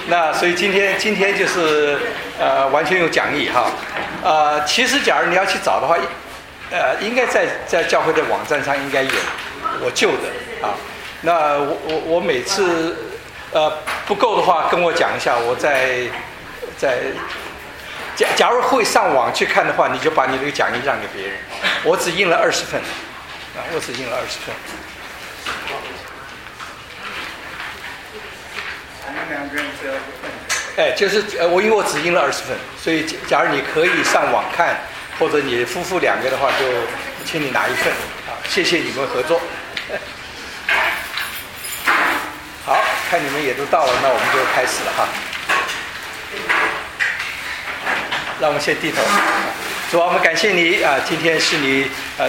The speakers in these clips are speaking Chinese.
那所以今天就是完全用讲义哈。其实假如你要去找的话，应该在教会的网站上应该有我旧的啊。那我每次不够的话跟我讲一下，我假如会上网去看的话，你就把你这个讲义让给别人。我只印了20份啊，我只印了20份。就是因为我只印了20份，所以假如你可以上网看，或者你夫妇2个的话，就请你拿1份啊，谢谢你们合作。好，看你们也都到了，那我们就开始了哈。让我们先低头。主啊，我们感谢你啊！今天是你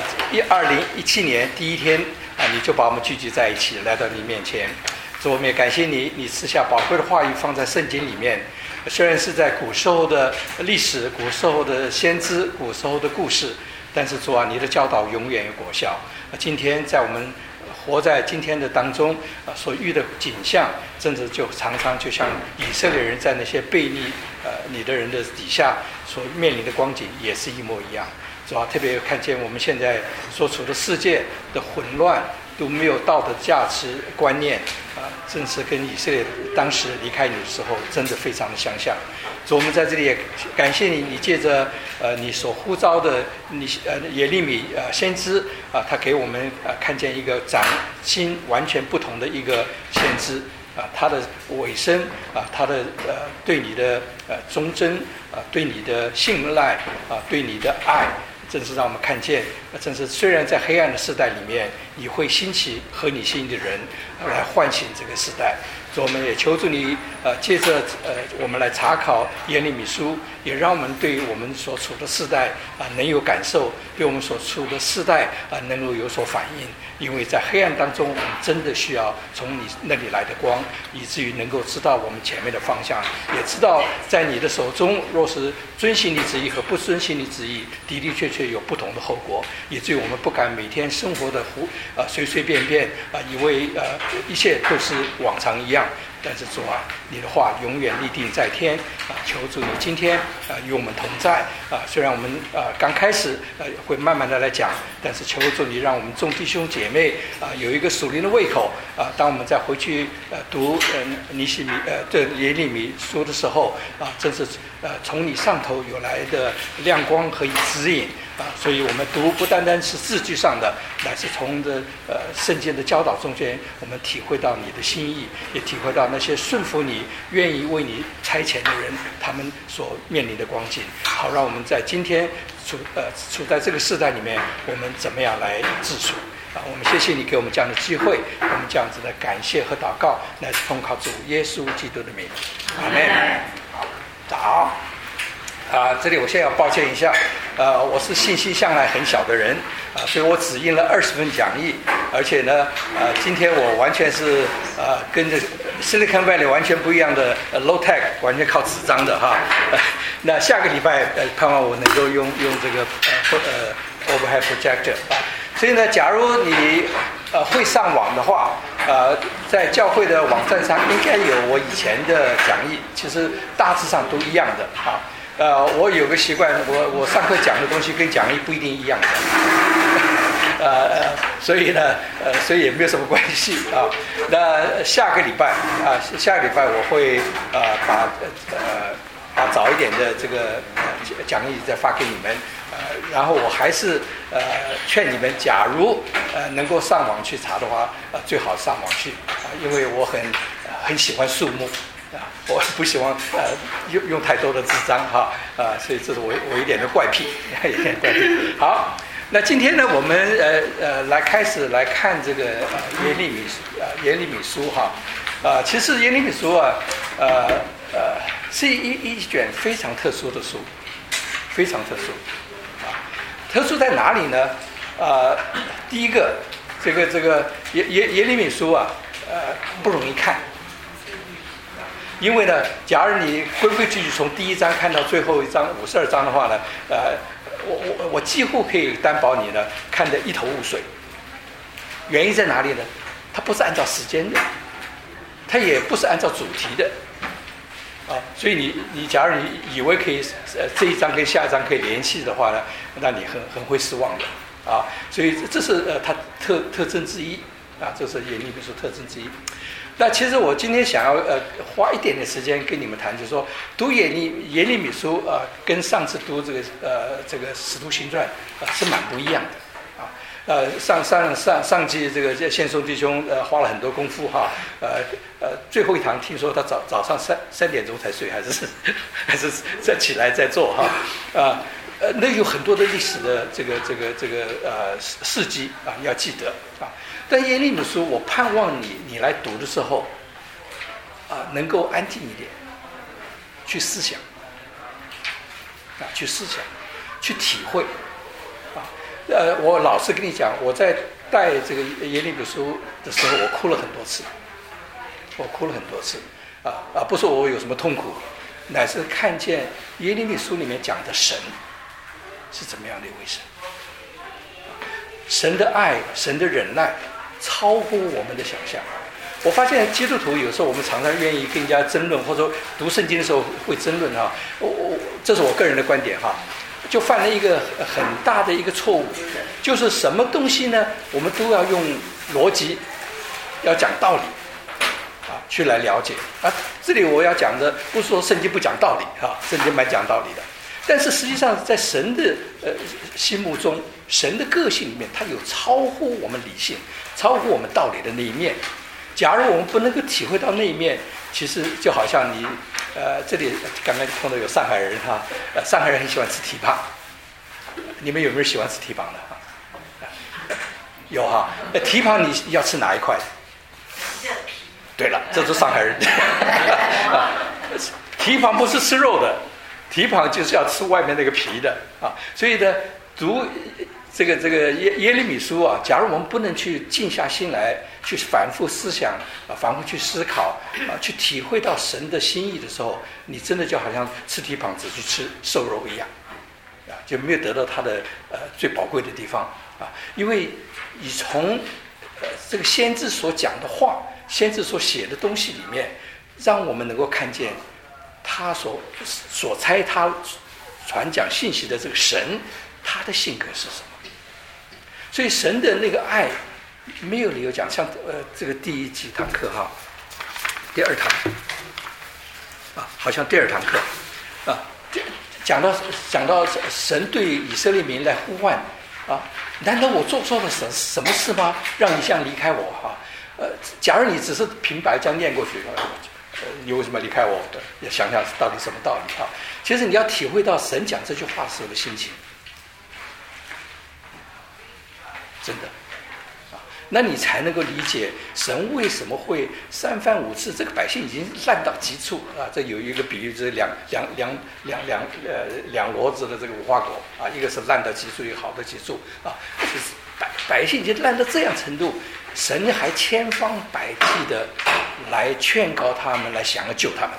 2017年第一天啊，你就把我们聚集在一起，来到你面前。主，我们也感谢你，你赐下宝贵的话语放在圣经里面。虽然是在古时候的历史、古时候的先知、古时候的故事，但是主啊，你的教导永远有果效。今天在我们活在今天的当中所遇的景象，甚至就常常就像以色列人在那些悖逆你的人的底下所面临的光景也是一模一样。主要特别看见我们现在所处的世界的混乱，都没有道德价值观念正是跟以色列当时离开你的时候真的非常的相像。主，我们在这里也感谢你，你借着你所呼召的耶利米先知他给我们看见一个崭新完全不同的一个先知他的委身他的对你的忠贞对你的信赖对你的爱，正是让我们看见，正是虽然在黑暗的时代里面，你会兴起合你心意的人来唤醒这个时代。所以我们也求助你借着我们来查考耶利米书，也让我们对于我们所处的世代能有感受，对我们所处的世代能够有所反应。因为在黑暗当中，我们真的需要从你那里来的光，以至于能够知道我们前面的方向，也知道在你的手中，若是遵行你旨意和不遵行你旨意，的的确确有不同的后果，以至于我们不敢每天生活的随随便便以为一切都是往常一样。但是主啊，你的话永远立定在天求主你今天与我们同在虽然我们刚开始会慢慢的来讲，但是求主你让我们众弟兄姐妹有一个属灵的胃口当我们再回去读耶利米书的时候正是从你上头有来的亮光和指引所以我们读不单单是字句上的，乃是从圣经的教导中间，我们体会到你的心意，也体会到那些顺服你、愿意为你差遣的人，他们所面临的光景。好，让我们在今天处在这个世代里面，我们怎么样来自处我们谢谢你给我们这样的机会，我们这样子的感谢和祷告，乃是奉靠主耶稣基督的名，阿们。好，早。这里我现在要抱歉一下，我是信心向来很小的人所以我只印了20份讲义，而且呢，今天我完全是跟着 Silicon Valley 完全不一样的low tech， 完全靠纸张的哈。那下个礼拜盼望我能够用这个overhead projector所以呢，假如你会上网的话，在教会的网站上应该有我以前的讲义，其实大致上都一样的我有个习惯，我上课讲的东西跟讲义不一定一样的，所以呢，所以也没有什么关系那下个礼拜我会把早一点的这个讲义再发给你们然后我还是劝你们，假如能够上网去查的话最好上网去因为我很喜欢树木。我不希望用太多的纸张所以这是我一点的怪癖，一点怪癖。好，那今天呢，我们开始来看这个耶利米书其实耶利米书是一卷非常特殊的书，非常特殊特殊在哪里呢？第一个，这个耶利米书不容易看。因为呢，假如你规规矩矩从第1章看到最后一章52章的话呢，我几乎可以担保你呢看得一头雾水。原因在哪里呢？它不是按照时间的，它也不是按照主题的， 所以你假如你以为可以这一章跟下一章可以联系的话呢，那你很会失望的啊。所以这是它特征之一啊，这是耶利米书特征之一。那其实我今天想要花一点点时间跟你们谈，就是说读耶利米书跟上次读这个使徒行传是蛮不一样的啊。上季这个宪松弟兄花了很多功夫哈，最后一堂听说他早上3点钟才睡，还是再起来再做哈那有很多的历史的这个事迹啊要记得啊。但耶利米书，我盼望你来读的时候能够安静一点，去思想去思想，去体会啊。我老实跟你讲，我在带这个耶利米书的时候，我哭了很多次不是我有什么痛苦，乃是看见耶利米书里面讲的神是怎么样的一位神，神的爱，神的忍耐超乎我们的想象。我发现基督徒有时候我们常常愿意跟人家争论，或者说读圣经的时候会争论这是我个人的观点就犯了一个很大的一个错误，就是什么东西呢，我们都要用逻辑，要讲道理去来了解这里我要讲的不是说圣经不讲道理圣经蛮讲道理的，但是实际上在神的心目中，神的个性里面，它有超乎我们理性、超乎我们道理的那一面。假如我们不能够体会到那一面，其实就好像你这里刚刚碰到有上海人上海人很喜欢吃蹄膀，你们有没有喜欢吃蹄膀的有蹄膀你要吃哪一块？对了，这是上海人蹄膀不是吃肉的，蹄膀就是要吃外面那个皮的所以呢，读这个耶利米书假如我们不能去静下心来，去反复思想反复去思考去体会到神的心意的时候，你真的就好像吃蹄膀只是吃瘦肉一样就没有得到它的最宝贵的地方因为你从这个先知所讲的话，先知所写的东西里面，让我们能够看见他所差他传讲信息的这个神，他的性格是什么。所以神的那个爱没有理由讲，像这个第几堂课第2堂好像第2堂课讲到神对以色列民来呼唤难道我做错了什么事吗？让你这样离开我假如你只是平白这样念过去你为什么离开我？要想想到底什么道理其实你要体会到神讲这句话时候的心情，真的那你才能够理解神为什么会3番5次，这个百姓已经烂到极处这有一个比喻，就是两骡子的这个无花果一个是烂到极处，一个好的极处就是百姓已经烂到这样程度，神还千方百计的来劝告他们，来想要救他们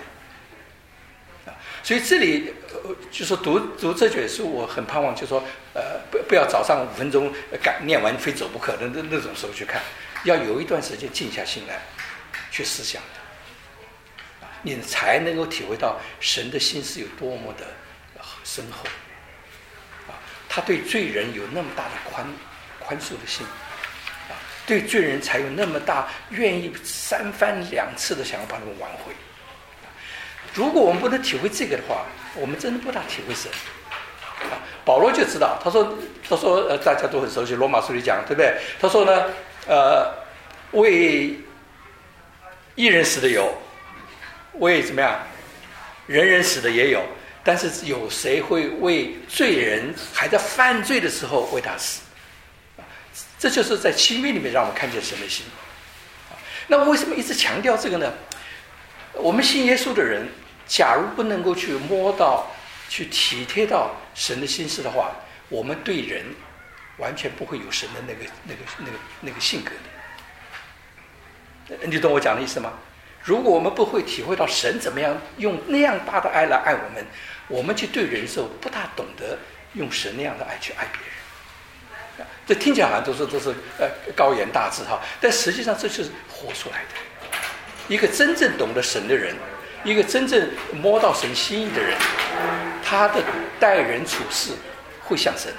所以这里就说读这卷书，我很盼望就说不要早上5分钟念完非走不可的那种时候去看，要有一段时间静下心来去思想你才能够体会到神的心思有多么的深厚他对罪人有那么大的宽恕的心对罪人才有那么大愿意3番2次的想要把他们挽回如果我们不能体会这个的话，我们真的不大体会神保罗就知道，他说大家都很熟悉罗马书里讲，对不对？他说呢为义人死的有，为怎么样人人死的也有，但是有谁会为罪人还在犯罪的时候为他死？这就是在新约里面让我们看见神的心那为什么一直强调这个呢？我们信耶稣的人，假如不能够去摸到去体贴到神的心思的话，我们对人完全不会有神的那个性格的。你懂我讲的意思吗？如果我们不会体会到神怎么样用那样大的爱来爱我们，我们去对人的时候不大懂得用神那样的爱去爱别人。这听起来好像都是高言大志但实际上这就是活出来的。一个真正懂得神的人， 一个真正摸到神心意的人，他的待人处事会像神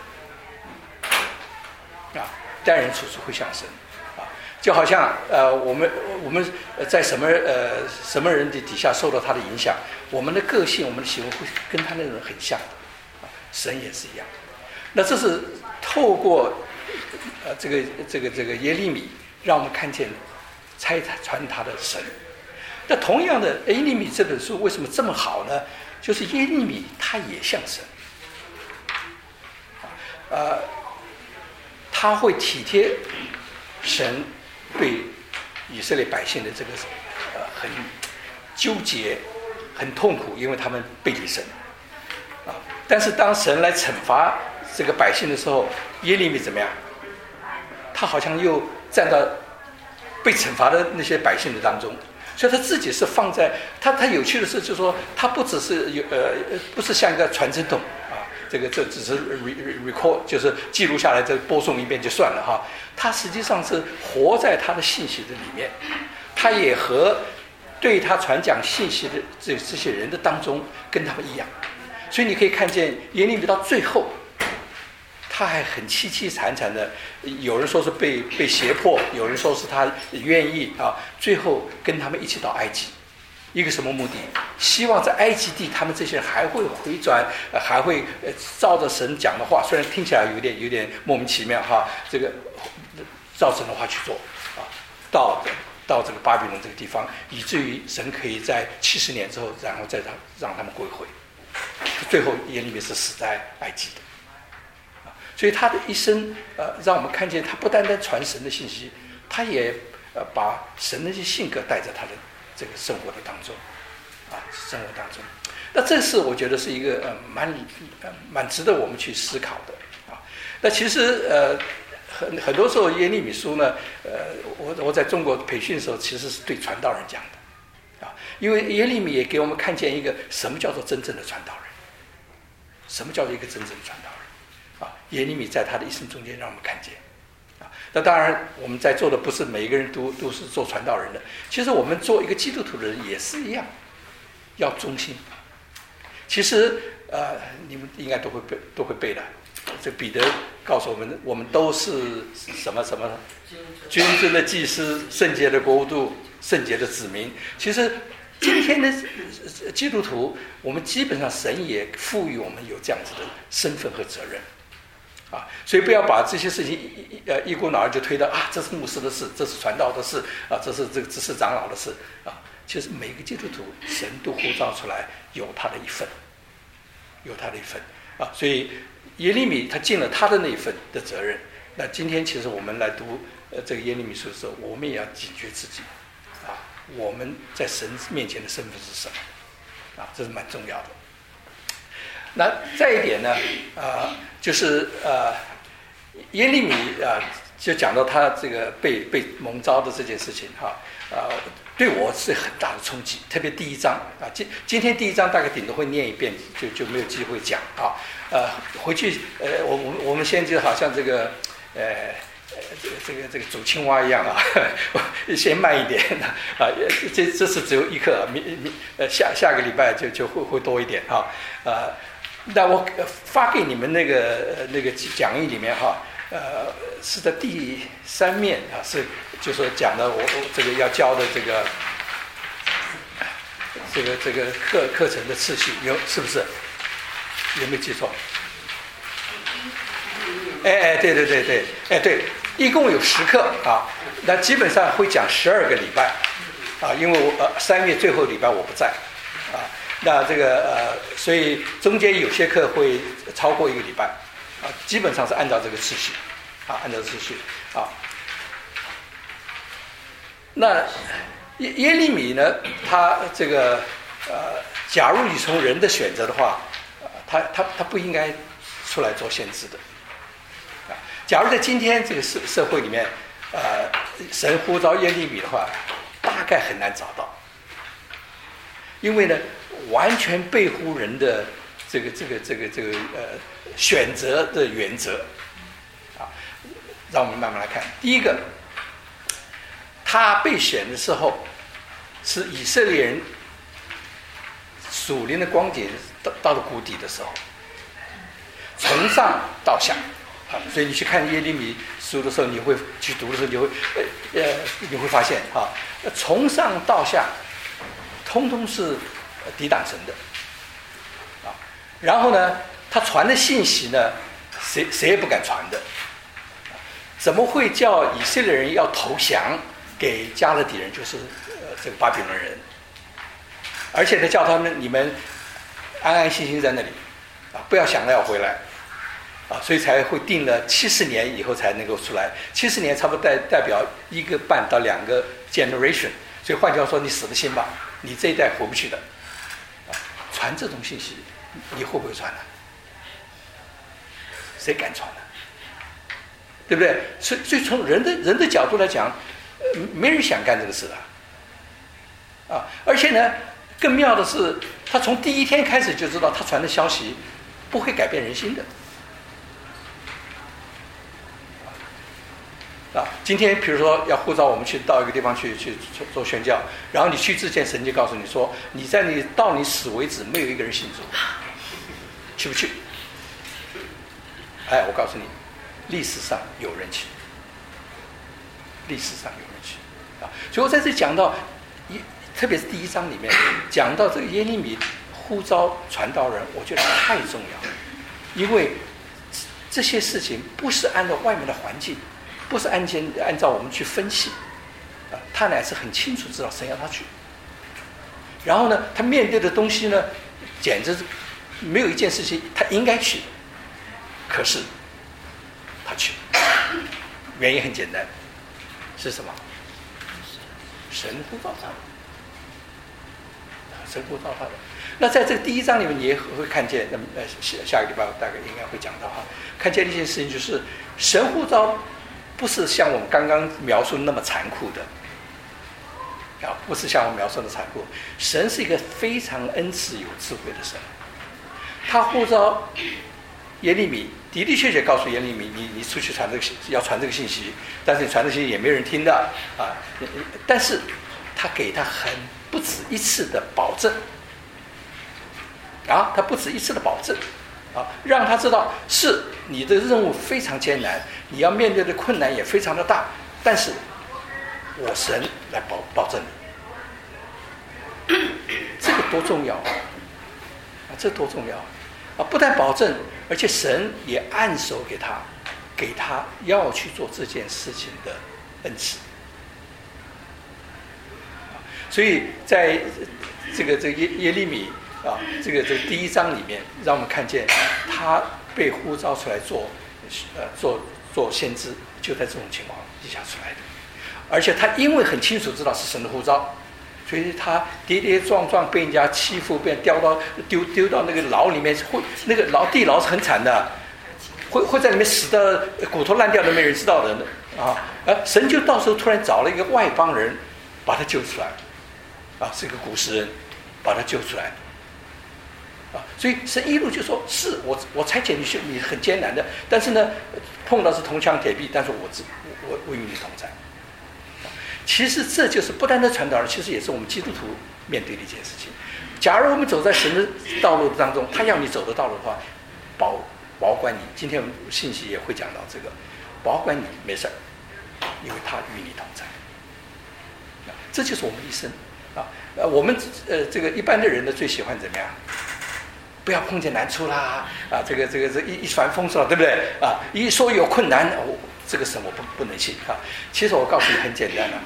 啊，待人处事会像神啊，就好像我们在什么人的底下受到他的影响，我们的个性、我们的行为会跟他那种人很像的啊，神也是一样。那这是透过这个耶利米，让我们看见拆穿他的神。那同样的，耶利米这本书为什么这么好呢？就是耶利米他也像神，他会体贴神对以色列百姓的这个很纠结、很痛苦，因为他们背离神啊。但是当神来惩罚这个百姓的时候，耶利米怎么样？他好像又站到被惩罚的那些百姓的当中，所以他自己是放在他有趣的是，就是说他不只是不是像一个传声筒啊，这只是 record 就是记录下来，这播送一遍就算了哈。他实际上是活在他的信息的里面，他也和对他传讲信息的这些人的当中跟他们一样，所以你可以看见耶利米到最后。他还很凄凄惨惨的，有人说是被胁迫，有人说是他愿意啊，最后跟他们一起到埃及，一个什么目的？希望在埃及地，他们这些人还会回转，还会照着神讲的话，虽然听起来有点莫名其妙哈，这个照神的话去做啊，到这个巴比伦这个地方，以至于神可以在70年之后，然后再让他们归回。最后耶利米是死在埃及的。所以他的一生，让我们看见他不单单传神的信息，他也把神的一些性格带在他的这个生活的当中，啊，生活当中。那这是我觉得是一个蛮值得我们去思考的啊。那其实很多时候耶利米书呢，我在中国培训的时候，其实是对传道人讲的，啊，因为耶利米也给我们看见一个什么叫做真正的传道人，什么叫做一个真正的传道人。耶利米在他的一生中间让我们看见啊，那当然我们在座的不是每一个人都是做传道人的，其实我们做一个基督徒的人也是一样，要忠心。其实你们应该都会背的，这彼得告诉我们都是什么君尊的祭司，圣洁的国度，圣洁的子民。其实今天的基督徒，我们基本上神也赋予我们有这样子的身份和责任。啊，所以不要把这些事情一股脑儿就推到啊，这是牧师的事，这是传道的事啊，这是这个执事长老的事啊。其实每个基督徒，神都呼召出来有他的一份，啊。所以耶利米他尽了他的那一份的责任。那今天其实我们来读这个耶利米书的时候，我们也要警觉自己啊，我们在神面前的身份是什么啊？这是蛮重要的。那再一点呢，就是耶利米就讲到他这个被蒙召的这件事情哈，对我是很大的冲击，特别第一章啊，今天第一章大概顶多会念一遍，就没有机会讲啊，回去我们先就好像这个这个煮青蛙一样啊，先慢一点啊，这次只有一课，下个礼拜就会多一点啊，那我发给你们那个讲义里面哈，是在第3面啊，是就说讲的我这个要教的这个课程的次序是不是？有没有记错？哎，对，哎对，一共有10课啊，那基本上会讲12个礼拜啊，因为我3月最后礼拜我不在啊。那这个所以中间有些课会超过1个礼拜，啊，基本上是按照这个次序，啊，啊。那耶利米呢，他这个假如你从人的选择的话，他不应该出来做先知的，啊，假如在今天这个社会里面，神呼召耶利米的话，大概很难找到，因为呢。完全背乎人的这个选择的原则啊，让我们慢慢来看。第一个，他被选的时候是以色列人属灵的光景到了谷底的时候，从上到下啊，所以你去看耶利米书的时候，你会去读的时候，你会发现啊，从上到下，通通是抵挡神的啊。然后呢，他传的信息呢，谁也不敢传的。怎么会叫以色列人要投降给加勒底人，就是这个巴比伦人？而且呢，叫他们你们安安心心在那里啊，不要想着要回来啊，所以才会定了70年以后才能够出来。70年差不多代表1个半到2个 generation， 所以换句话说，你死了心吧，你这一代回不去的啊。传这种信息，你会不会传呢？谁敢传呢？对不对？所以从人的角度来讲，没人想干这个事的啊。而且呢，更妙的是，他从第一天开始就知道他传的消息不会改变人心的啊。今天比如说要呼召我们去到一个地方去做宣教，然后你去之前，神就告诉你说，你到你死为止，没有一个人信主，去不去？哎，我告诉你。历史上有人去，历史上有人去啊！所以我在这里讲到特别是第1章里面讲到这个耶利米呼召传道人，我觉得太重要了，因为这些事情不是按照外面的环境，不是按照我们去分析啊，他乃是很清楚知道神要他去，然后呢，他面对的东西呢，简直是没有一件事情他应该去，可是。他去，原因很简单，是什么？神呼召他，神呼召他的。那在这个第1章里面，你也会看见，那么下个礼拜大概应该会讲到哈，看见一件事情，就是神呼召不是像我们刚刚描述那么残酷的，啊，不是像我们描述的残酷。神是一个非常恩慈有智慧的神，他呼召耶利米。的的确确告诉耶利米，你出去传这个要传这个信息，但是你传这个信息也没人听的啊。但是他给他不止一次的保证啊，他不止一次的保证啊，让他知道是你的任务非常艰难，你要面对的困难也非常的大，但是我神来保证你，这个多重要啊！这多重要啊！不但保证。而且神也按手给他要去做这件事情的恩赐，所以在这个耶利米啊，这个第1章里面，让我们看见他被呼召出来做先知，就在这种情况底下出来的。而且他因为很清楚知道是神的呼召，所以他跌跌撞撞被人家欺负，被人丢到那个牢里面，那个地牢是很惨的，会在里面死的骨头烂掉都没人知道的啊！神就到时候突然找了一个外邦人把他救出来，啊，是个古时人把他救出来，啊，所以神一路就说：是我差遣你很艰难的，但是呢，碰到是铜墙铁壁，但是我与你同在。其实这就是不单单传道人，其实也是我们基督徒面对的一件事情。假如我们走在神的道路当中，他要你走的道路的话，保管你。今天我们信息也会讲到这个，保管你没事儿，因为他与你同在。这就是我们一生啊。我们这个一般的人呢，最喜欢怎么样？不要碰见难处啦啊！这一帆风顺，对不对啊？一说有困难，这个神我不能信啊！其实我告诉你很简单啊，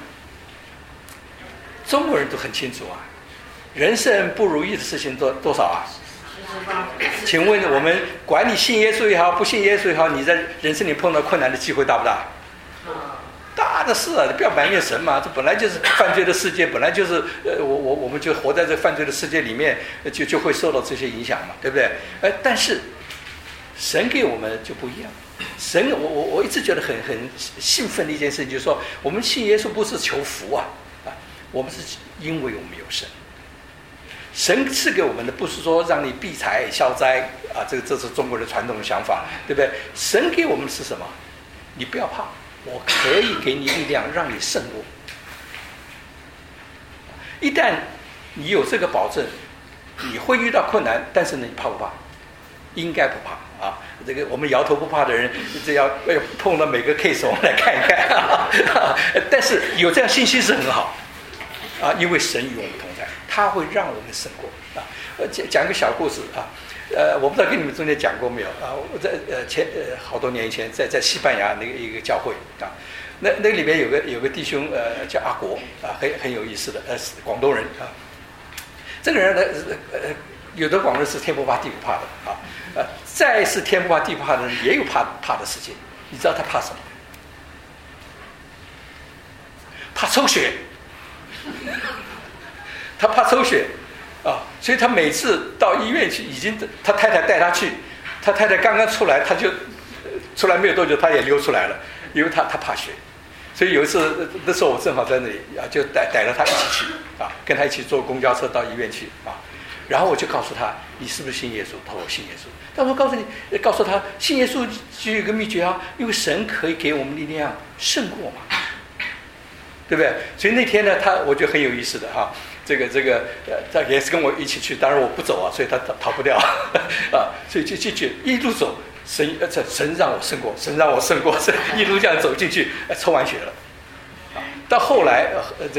中国人都很清楚啊，人生不如意的事情多少啊？请问我们管你信耶稣也好，不信耶稣也好，你在人生里碰到困难的机会大不大？大的是啊，你不要埋怨神嘛，这本来就是犯罪的世界，本来就是我们就活在这犯罪的世界里面，就会受到这些影响嘛，对不对？但是神给我们就不一样。神，我一直觉得很兴奋的一件事情，就是说，我们信耶稣不是求福啊，我们是因为我们有神。神赐给我们的不是说让你避财消灾啊，这是中国人传统的想法，对不对？神给我们的是什么？你不要怕，我可以给你力量，让你胜过。一旦你有这个保证， 你会遇到困难，但是呢，你怕不怕？应该不怕啊！这个我们摇头不怕的人，这要碰到每个 case 我们来看一看。但是有这样信心是很好啊，因为神与我们同在，他会让我们胜过啊。讲一个小故事啊，我不知道跟你们中间讲过没有啊？我在好多年以前在西班牙一个教会啊，那里面有个弟兄叫阿国啊，很有意思的广东人啊。这个人呢有的广东人是天不怕地不怕的啊。再是天不怕地不怕的人，也有怕的事情。你知道他怕什么？怕抽血。他怕抽血啊，所以他每次到医院去，已经他太太带他去，他太太刚刚出来，他就出来没有多久，他也溜出来了，因为他怕血。所以有一次那时候我正好在那里啊，就带着他一起去啊，跟他一起坐公交车到医院去啊。然后我就告诉他，你是不是信耶稣？他说我信耶稣。但我告诉他，信耶稣就有一个秘诀啊，因为神可以给我们力量胜过嘛，对不对？所以那天呢，我觉得很有意思的哈，他也是跟我一起去，当然我不走啊，所以他逃不掉啊，所以就进去一路走，神让我胜过，神让我胜过，一路这样走进去，抽完血了。到后来，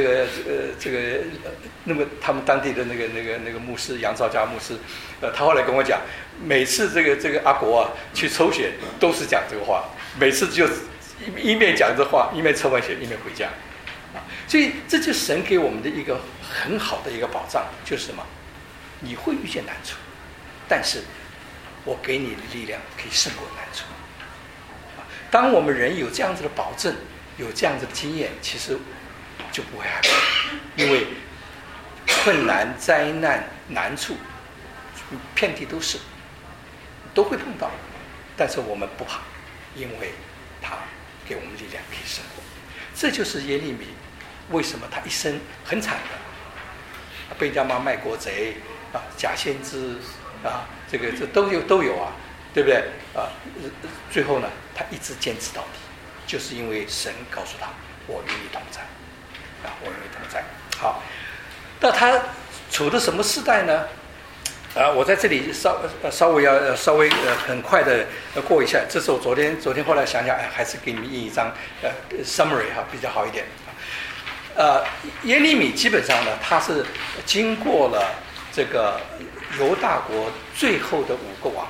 那么他们当地的那个牧师杨兆佳牧师，他后来跟我讲，每次这个阿国啊去抽血都是讲这个话，每次就一面讲这话，一面抽完血，一面回家，所以这就是神给我们的一个很好的一个保障，就是什么？你会遇见难处，但是我给你的力量可以胜过难处。当我们人有这样子的保证，有这样子的经验，其实就不会害怕，因为困难、灾难、难处遍地都是，都会碰到，但是我们不怕，因为他给我们力量可以胜过。这就是耶利米为什么他一生很惨的，被人家骂卖国贼啊、假先知啊，这都有啊，对不对啊？最后呢，他一直坚持到底。就是因为神告诉他，我与你同在，啊，我与你同在。好，那他处的什么时代呢？我在这里稍微很快的过一下。这是我昨天后来想想，还是给你们印一张summary 哈，比较好一点。耶利米基本上呢，他是经过了这个犹大国最后的5个王。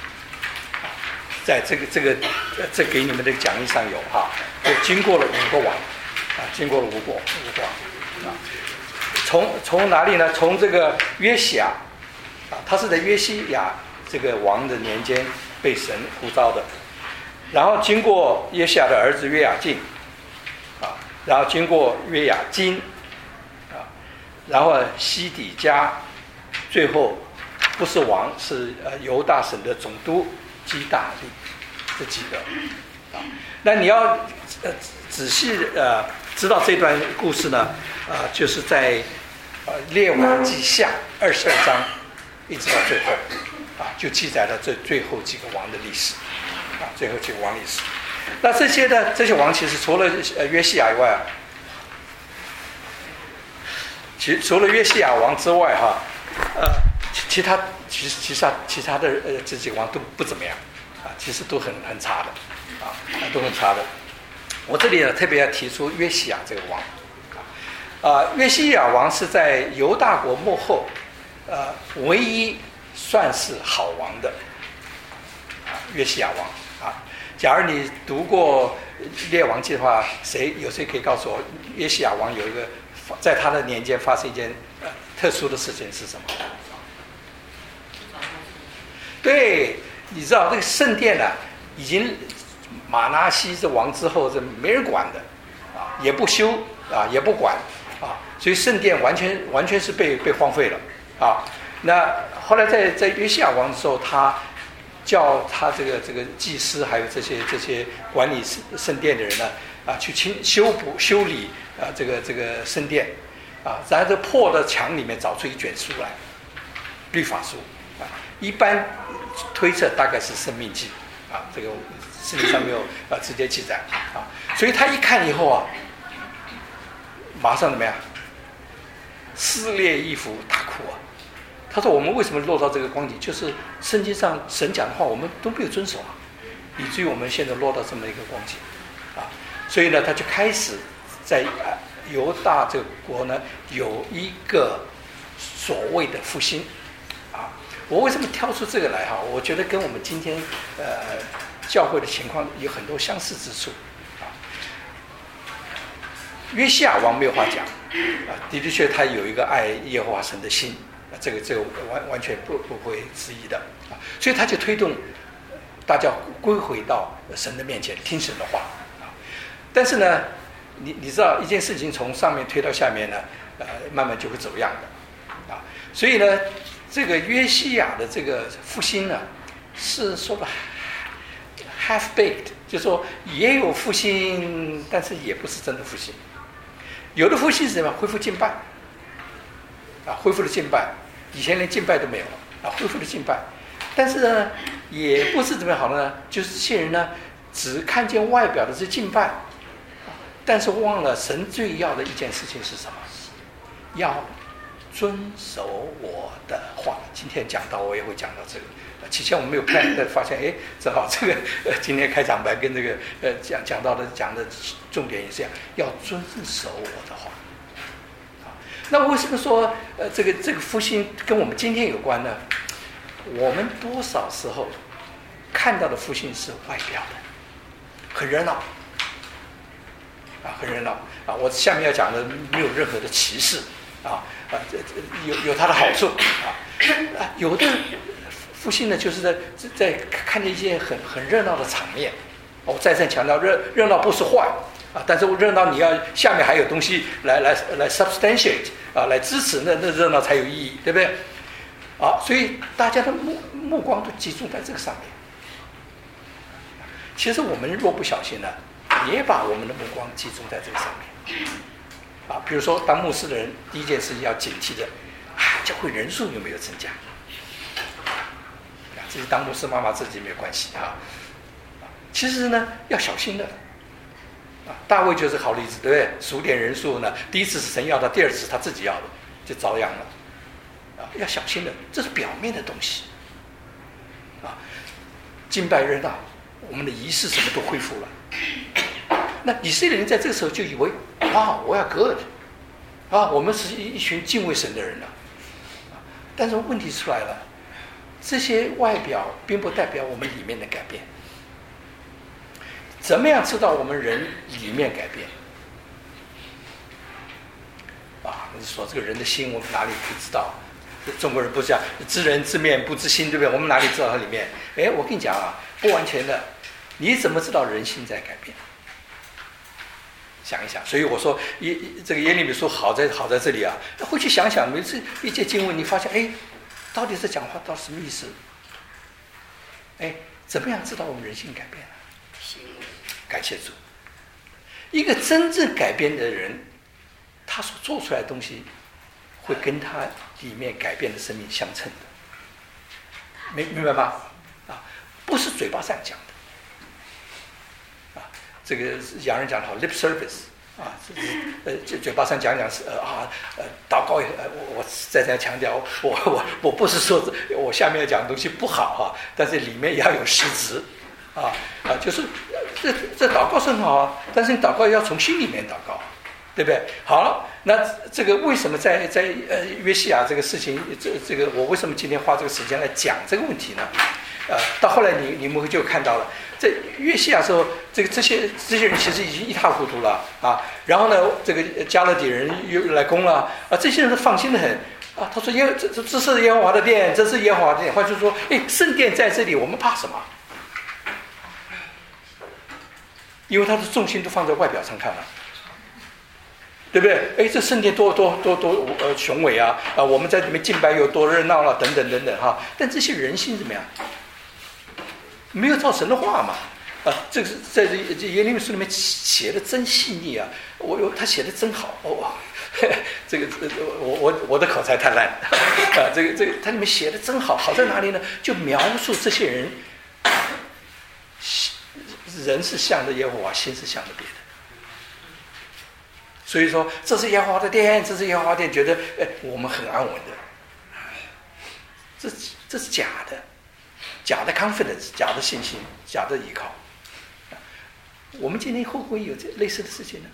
在这给你们的讲义上有哈，就经过了5个王，啊，经过了5个王，啊，从哪里呢？从这个约西亚，啊，他是在约西亚这个王的年间被神呼召的，然后经过约西亚的儿子约雅敬，啊，然后经过约雅斤，啊，然后西底家，最后不是王，是犹大省的总督。基大利这几个啊，那你要仔细知道这段故事呢，就是在列王记下22章一直到最后啊，就记载了这最后几个王的历史啊，最后几个王历史。那这些王其实除了约西亚以外啊，除了约西亚王之外哈，其他的这几个王都不怎么样啊，其实都很差的啊，都很差的。我这里呢特别要提出约西亚这个王约西亚王是在犹大国末后唯一算是好王的约西亚王啊。假如你读过列王记的话，有谁可以告诉我约西亚王有一个在他的年间发生一件特殊的事情是什么？对，你知道这个圣殿呢，已经马拿西这王之后是没人管的啊，也不修啊，也不管啊，所以圣殿完全是被荒废了啊。那后来在约西亚王的时候，他叫他这个祭司还有这些管理圣殿的人呢去修理这个圣殿啊，然后这破的墙里面找出一卷书来，律法书啊，一般推测大概是《申命记》啊，这个圣经上没有直接记载啊，所以他一看以后啊，马上怎么样？撕裂衣服大哭啊！ 他说我们为什么落到这个光景，就是圣经上神讲的话我们都没有遵守啊，以至于我们现在落到这么一个光景啊。所以呢，他就开始在犹大这个国呢有一个所谓的复兴啊。我为什么挑出这个来哈？我觉得跟我们今天教会的情况有很多相似之处啊。约西亚王没有话讲啊，的确他有一个爱耶和华神的心，这个完全不会质疑的啊。所以他就推动大家归回到神的面前，听神的话啊。但是呢，你知道一件事情从上面推到下面呢，慢慢就会走样的啊。所以呢，这个约西亚的这个复兴呢，是说的 half baked， 就是说也有复兴，但是也不是真的复兴。有的复兴是什么？恢复敬拜啊，恢复了敬拜，以前连敬拜都没有了啊，恢复了敬拜。但是呢，也不是怎么样好呢，就是这些人呢，只看见外表的这敬拜，但是忘了神最要的一件事情是什么？要遵守我的话。今天讲到我也会讲到这个。之前我们没有看，但发现正好这个今天开场白跟这个讲的重点也是这样，要遵守我的话。那为什么说这个复兴跟我们今天有关呢？我们多少时候看到的复兴是外表的，很热闹啊，很热闹啊。我下面要讲的没有任何的歧视啊，有它的好处啊。有的复兴呢，就是在看见一些很热闹的场面。我再三强调，热闹不是坏啊，但是热闹你要下面还有东西来 substantiate 啊，来支持，那热闹才有意义，对不对？啊，所以大家的目光都集中在这个上面。其实我们若不小心呢，也把我们的目光集中在这个上面。啊，比如说当牧师的人，第一件事情要警惕的，教会人数有没有增加？这是当牧师妈妈自己没有关系啊。其实呢，要小心的。啊，大卫就是好例子，对不对？数点人数呢，第一次是神要的，第二次是他自己要的，就遭殃了。啊，要小心的，这是表面的东西。啊，敬拜热闹，我们的仪式什么都恢复了。那以色列人在这个时候就以为，哇，我要 good， 啊，我们是一群敬畏神的人了。但是问题出来了，这些外表并不代表我们里面的改变。怎么样知道我们人里面改变？啊，你说这个人的心，我们哪里可以知道？中国人不是讲知人知面不知心，对不对？我们哪里知道它里面？我跟你讲啊，不完全的。你怎么知道人心在改变？想一想。所以我说这个耶利米书好在这里啊，回去想想，每次一节经文，你发现到底是讲话到什么意思？怎么样知道我们人性改变了？感谢主。一个真正改变的人，他所做出来的东西会跟他里面改变的生命相称的，明白吗？啊，不是嘴巴上讲的。啊，这个洋人讲的好 lip service 啊，嘴巴上讲是祷告我再三强调，我不是说我下面要讲的东西不好但是里面要有实质就是这祷告是很好啊，但是你祷告要从心里面祷告，对不对？好了，那这个为什么在约西亚这个事情，这个我为什么今天花这个时间来讲这个问题呢？到后来你们就看到了，在约西亚的时候，这些人其实已经一塌糊涂了啊。然后呢，这个加勒底人又来攻了啊，这些人都放心的很啊。他说这是耶和华的殿，这是耶和华的殿，或者说圣殿在这里，我们怕什么？因为他的重心都放在外表上看了，对不对？这圣殿多雄伟啊！我们在里面敬拜有多热闹了，等等等等哈。但这些人心怎么样？没有照神的话嘛？这个是在这耶利米书里面写的真细腻啊！他写的真好这个我的口才太烂这个他里面写的真好，好在哪里呢？就描述这些人。人是向着耶和华，心是向着别的。所以说，这是耶和华的殿，这是耶和华的殿，觉得我们很安稳的。 这是假的，假的 confidence， 假的信心，假的依靠。我们今天会不会有类似的事情呢？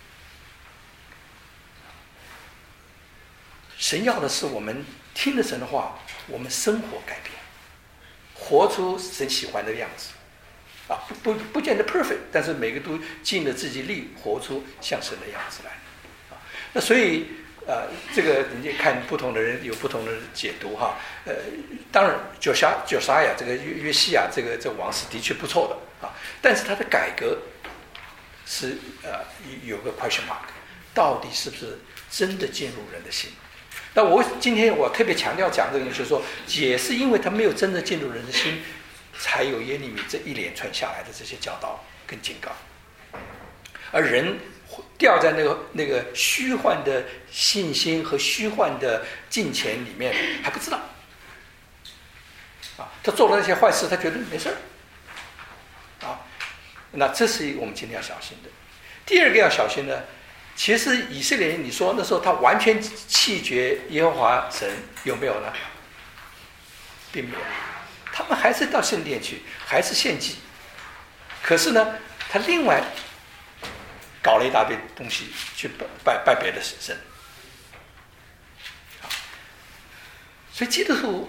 神要的是我们听了神的话，我们生活改变，活出神喜欢的样子。不见得 perfect， 但是每个都尽了自己力，活出像神的样子来。那所以这个你看不同的人有不同的解读哈。当然九沙亚这个约西亚这个王是的确不错的啊，但是他的改革是有个 question mark， 到底是不是真的进入人的心？那今天我特别强调讲这个，就是说，也是因为他没有真正进入人的心，才有耶利米这一连串下来的这些教导跟警告，而人掉在那个虚幻的信心和虚幻的金钱里面还不知道，他做了那些坏事，他觉得没事儿，那这是我们今天要小心的。第二个要小心的，其实以色列人，你说那时候他完全弃绝耶和华神，有没有呢？并没有。他们还是到圣殿去，还是献祭，可是呢，他另外搞了一大堆东西去拜别的神。所以基督徒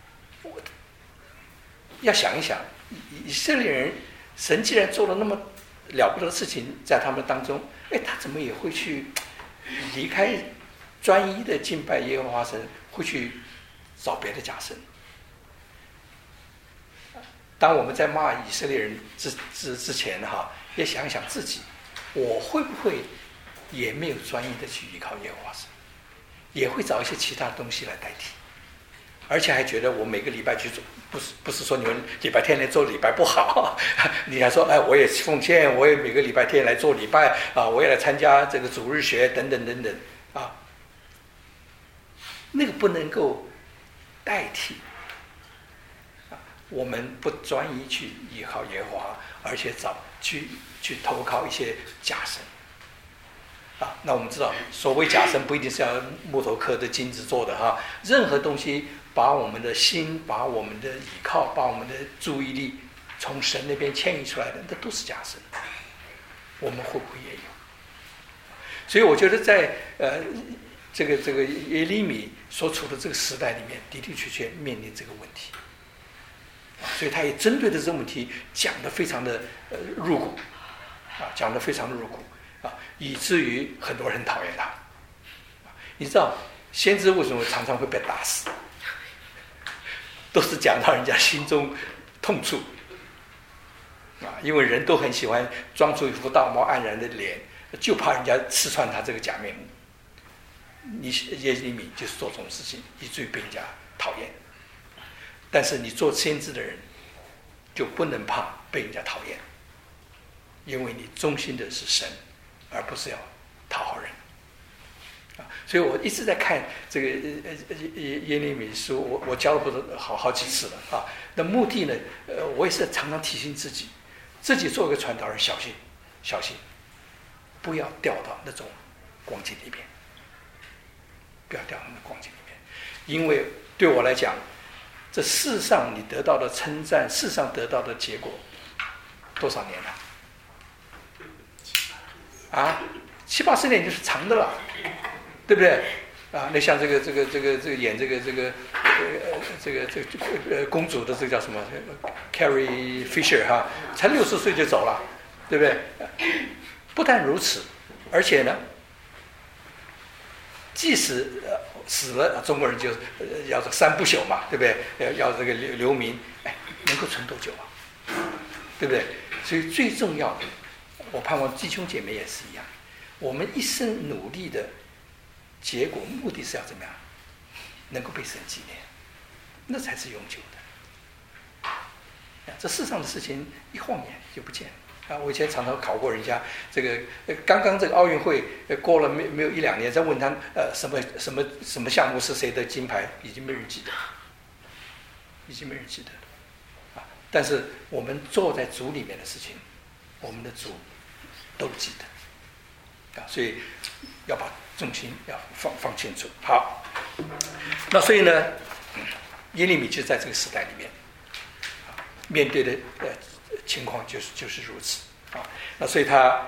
要想一想，以色列人，神既然做了那么了不得的事情在他们当中，他怎么也会去离开专一的敬拜耶和华神，会去找别的假神？当我们在骂以色列人之前也想一想自己，我会不会也没有专一的去依靠耶和华神，也会找一些其他东西来代替，而且还觉得我每个礼拜去做，不是说你们礼拜天来做礼拜不好，你还说我也奉献，我也每个礼拜天来做礼拜我也来参加这个主日学等等等等那个不能够代替我们不专一去依靠耶和华，而且去投靠一些假神那我们知道，所谓假神不一定是要木头刻的金子做的任何东西把我们的心、把我们的依靠、把我们的注意力从神那边迁移出来的，那都是假神。我们会不会也有？所以我觉得在这个耶利米所处的这个时代里面，的的确确面临这个问题。所以他也针对的这个问题讲得非常的入骨讲得非常的入骨以至于很多人很讨厌他。你知道先知为什么常常会被打死？都是讲到人家心中痛处因为人都很喜欢装出一副道貌岸然的脸，就怕人家刺穿他这个假面目。耶利米就是做这种事情，以至于被人家讨厌。但是你做先知的人就不能怕被人家讨厌，因为你忠心的是神，而不是要讨好人所以我一直在看这个耶利米书，我教了不是好几次了那目的呢我也是常常提醒自己做一个传道人，小心不要掉到那种光景里面，不要掉到那光景里面。因为对我来讲，这世上你得到的称赞，世上得到的结果多少年了？7-8十年就是长的了，对不对？那像这个演这个公主的这个叫什么 Carrie Fisher 才60岁就走了，对不对？不但如此，而且呢，即使死了，中国人就要这3不朽嘛，对不对？要这个留名，能够存多久对不对？所以最重要的，我盼望弟兄姐妹也是一样，我们一生努力的结果目的是要怎么样？能够被神纪念，那才是永久的。这世上的事情一晃眼就不见了我以前常常考过人家，这个刚刚这个奥运会过了没有1-2年，再问他什么项目是谁的金牌，已经没人记得但是我们坐在主里面的事情，我们的主都记得所以要把重心要放清楚。好，那所以呢， 耶利米就在这个时代里面，面对的情况就是如此啊。那所以他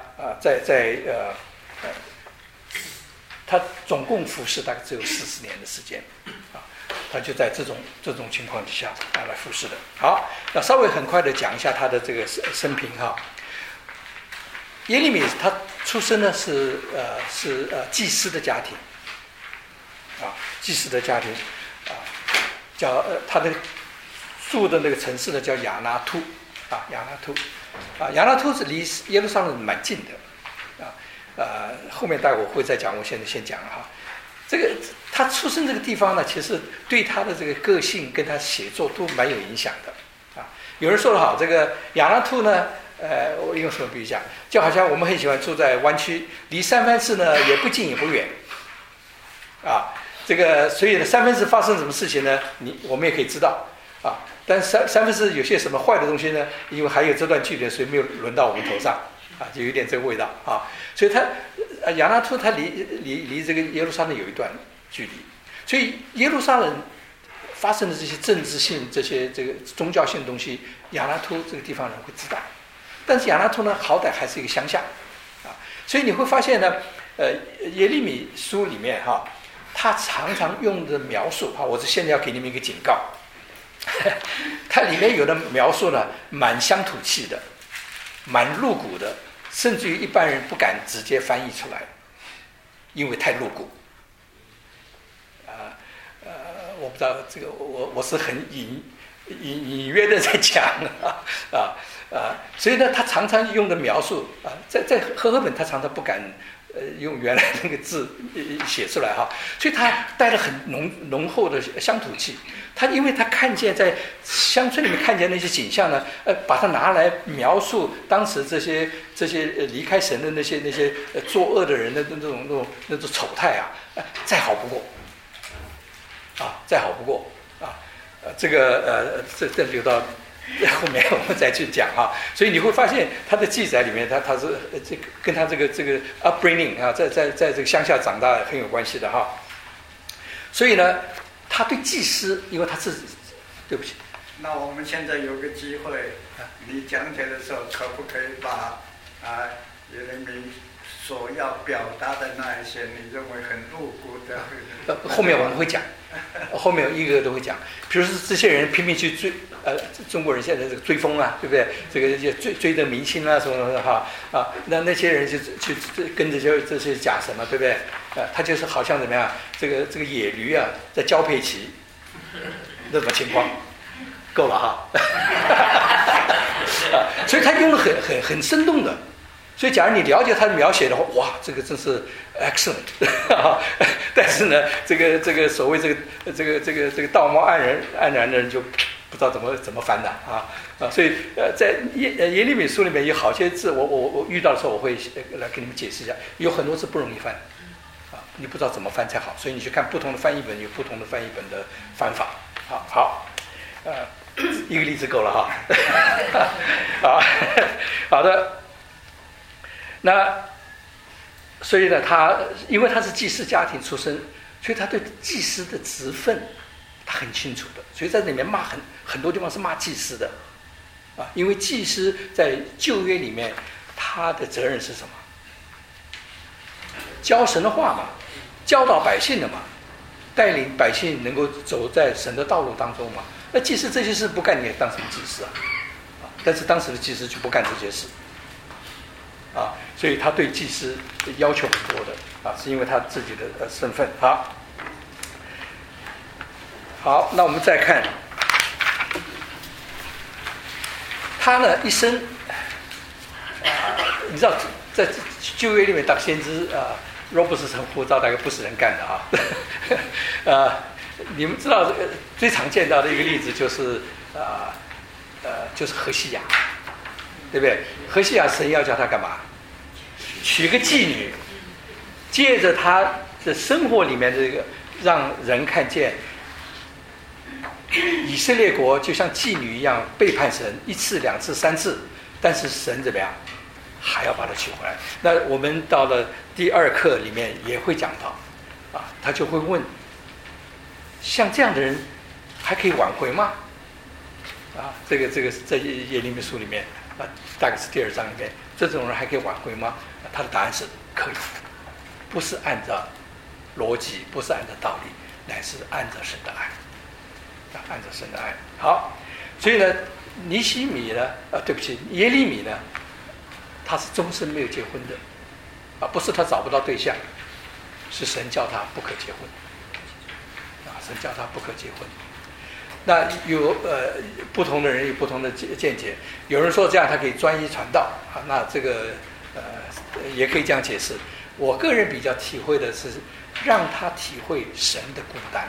他总共服侍大概只有40年的时间啊，他就在这种情况底下来服侍的。好，那稍微很快的讲一下他的这个生平哈。耶利米他出生呢是祭司的家庭啊，祭司的家庭啊，叫他的住的那个城市呢叫亚拿突啊，亚拿突是离耶路撒冷蛮近的啊，后面待会我会再讲，我现在先讲哈。这个他出生这个地方呢，其实对他的这个个性跟他写作都蛮有影响的啊。有人说得好，这个亚拿突呢，我用什么比喻讲？就好像我们很喜欢住在湾区，离三藩市呢也不近也不远啊。这个所以呢，三藩市发生什么事情呢？我们也可以知道啊。但三藩市有些什么坏的东西呢？因为还有这段距离，所以没有轮到我们头上啊，就有点这个味道啊。所以亚拿突他离这个耶路撒冷有一段距离，所以耶路撒冷发生的这些政治性、这个宗教性的东西，亚拿突这个地方人会知道。但是亚拿突呢，好歹还是一个乡下啊，所以你会发现呢，耶利米书里面哈，他常常用的描述哈，我是现在要给你们一个警告，它里面有的描述呢，蛮乡土气的，蛮露骨的。甚至于一般人不敢直接翻译出来，因为太露骨。我不知道这个，我是很隐约的在讲所以呢，他常常用的描述啊，在和合本他常常不敢用原来那个字写出来哈，所以他带了很浓厚的乡土气。因为他看见在乡村里面看见那些景象呢，把它拿来描述当时这些离开神的那些作恶的人的那种丑态啊，再好不过啊，再好不过啊，这留到后面我们再去讲哈。所以你会发现他的记载里面，他是这个跟他这个 upbringing 啊，在这个乡下长大很有关系的哈。所以呢，他对祭司，因为他自己，对不起。 那我们现在有个机会，你讲解的时候，可不可以把耶利米所要表达的那一些你认为很露骨的？ 后面我们会讲，后面一个都会讲。比如说这些人拼命去追，中国人现在这个追风啊，对不对？这个追的明星啊什么的哈啊，那些人就去跟着这些假神嘛，对不对？他就是好像怎么样，这个野驴啊在交配期那种情况，够了哈。所以他用了很生动的。所以假如你了解他的描写的话，哇，这个真是 excellent 但是呢，这个所谓这个道貌岸然的人就不知道怎么翻的啊。所以在耶利米书里面有好些字，我遇到的时候我会来给你们解释一下，有很多字不容易翻啊，你不知道怎么翻才好，所以你去看不同的翻译本有不同的翻译本的翻法。好，一个例子够了哈。好的。那所以呢，因为他是祭司家庭出身，所以他对祭司的职分他很清楚的，所以在里面骂很多地方是骂祭司的啊，因为祭司在旧约里面他的责任是什么？教神的话嘛，教导百姓的嘛，带领百姓能够走在神的道路当中嘛。那祭司这些事不干，你也当什么祭司啊？但是当时的祭司就不干这些事。所以他对祭司要求很多的是因为他自己的身份。好，那我们再看他呢一生你知道在旧约里面当先知若不是神呼召，大概不是人干的你们知道这个最常见到的一个例子就是就是何西雅，对不对？何西雅神要叫他干嘛？娶个妓女，借着他的生活里面这个，让人看见以色列国就像妓女一样背叛神1次、2次、3次，但是神怎么样，还要把他娶回来。那我们到了第2课里面也会讲到他就会问，像这样的人还可以挽回吗？这个在耶利米书里面大概是第2章里面，这种人还可以挽回吗？他的答案是可以，不是按照逻辑，不是按照道理，乃是按照神的爱，按照神的爱。好，所以呢，尼希米呢，对不起，耶利米呢，他是终身没有结婚的，不是他找不到对象，是神叫他不可结婚，神叫他不可结婚。那有不同的人有不同的见解，有人说这样他可以专一传道那这个也可以这样解释。我个人比较体会的是让他体会神的孤单，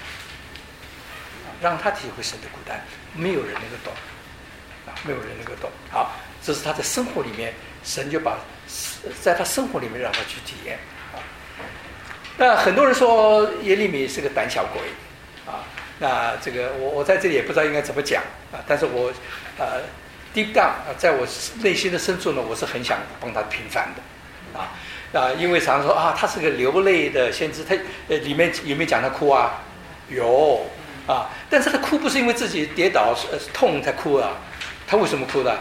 让他体会神的孤单，没有人能够懂没有人能够懂。好，这是他在生活里面，神就把在他生活里面让他去体验那很多人说耶利米是个胆小鬼那这个我在这里也不知道应该怎么讲但是我deep down 在我内心的深处呢，我是很想帮他平反的因为常常说他是个流泪的先知，他里面有没有讲他哭啊？有但是他哭不是因为自己跌倒痛才哭他为什么哭的？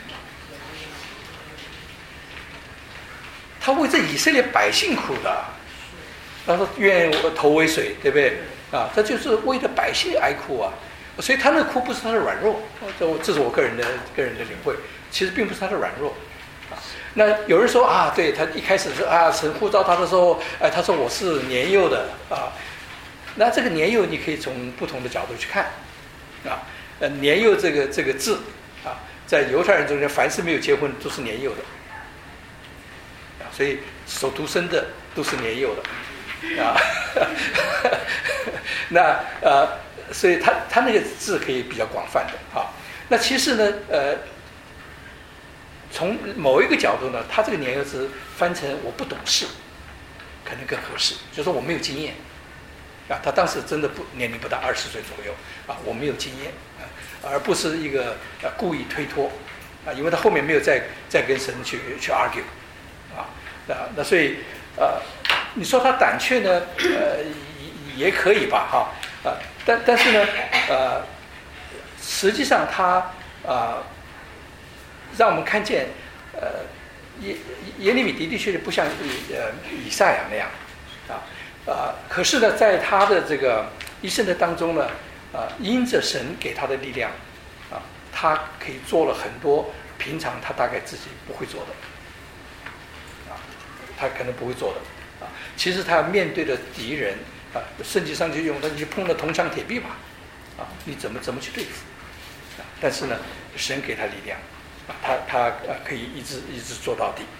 他为这以色列百姓哭的，他说愿我头为水，对不对？这就是为了百姓哀哭所以他那个哭不是他的软弱，这是我个人的领会，其实并不是他的软弱那有人说对他一开始是神呼召他的时候，他说我是年幼的那这个年幼你可以从不同的角度去看年幼这个字在犹太人中间，凡是没有结婚都是年幼的所以手独生的都是年幼的那所以他那个字可以比较广泛的那其实呢从某一个角度呢，他这个年幼字翻成我不懂事可能更合适，就是说我没有经验他当时真的年龄不大，20岁左右我没有经验而不是一个故意推脱因为他后面没有再跟神去 argue 那所以你说他胆怯呢也可以吧但是呢实际上他让我们看见耶利米的确不像以赛亚那样可是呢在他的这个一生的当中呢因着神给他的力量他可以做了很多平常他大概自己不会做的他可能不会做的其实他面对的敌人圣经上就用他，你碰了铜墙铁壁吧你怎么去对付但是呢神给他力量他可以一直做到底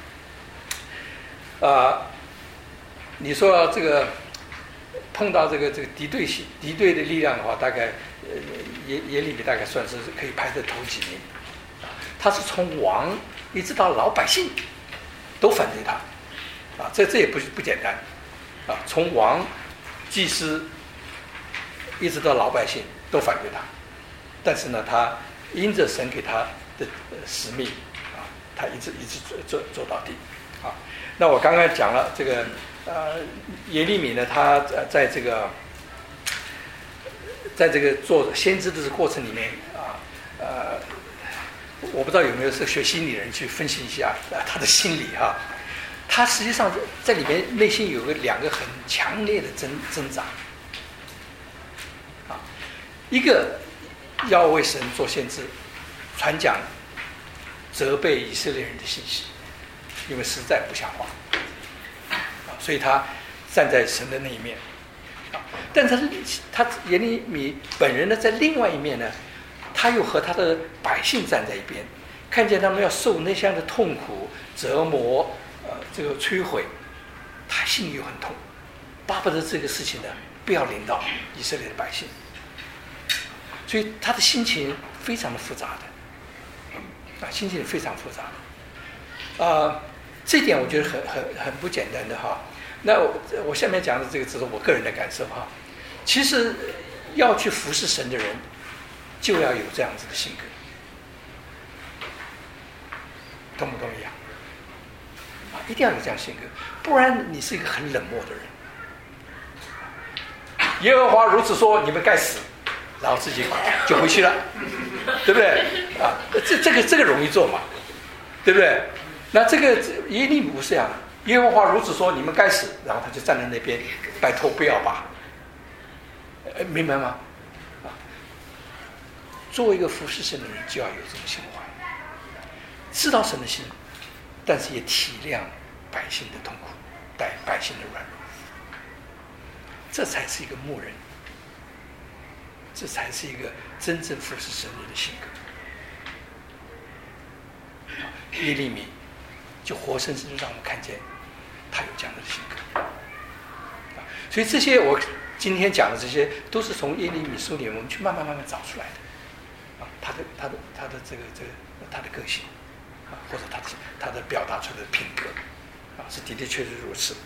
你说这个碰到这个敌对的力量的话，大概耶利米大概算是可以排在头几名他是从王一直到老百姓都反对他这也不简单从王祭司一直到老百姓都反对他，但是呢他因着神给他的使命他一直做到底那我刚刚讲了这个耶利米呢，他在这个做先知的这个过程里面我不知道有没有是学心理人去分析一下他的心理他实际上在里面内心有两个很强烈的挣扎一个要为神做先知，传讲责备以色列人的信息，因为实在不像话所以他站在神的那一面但是他耶利米本人呢，在另外一面呢，他又和他的百姓站在一边，看见他们要受那样的痛苦折磨这个摧毁，他心里又很痛，巴不得这个事情呢不要临到以色列的百姓，所以他的心情非常的复杂的心情非常复杂的这点我觉得很不简单的那我下面讲的这个只是我个人的感受其实要去服侍神的人就要有这样子的性格，同不同意一定要有这样性格，不然你是一个很冷漠的人。耶和华如此说，你们该死然后自己就回去了，对不对？啊，这个容易做嘛，对不对？那这个耶利米不是这样，耶和华如此说，你们该死，然后他就站在那边，拜托不要吧，明白吗？啊，作为一个服侍神的人，就要有这种心怀，知道神的心，但是也体谅百姓的痛苦，百姓的软弱，这才是一个牧人，这才是一个真正服侍神人的性格。耶利米就活生生的让我们看见他有这样的性格。所以这些我今天讲的这些，都是从耶利米书里面我们去慢慢找出来的。他的这个他的个性或者他的表达出来的品格是的确是如此。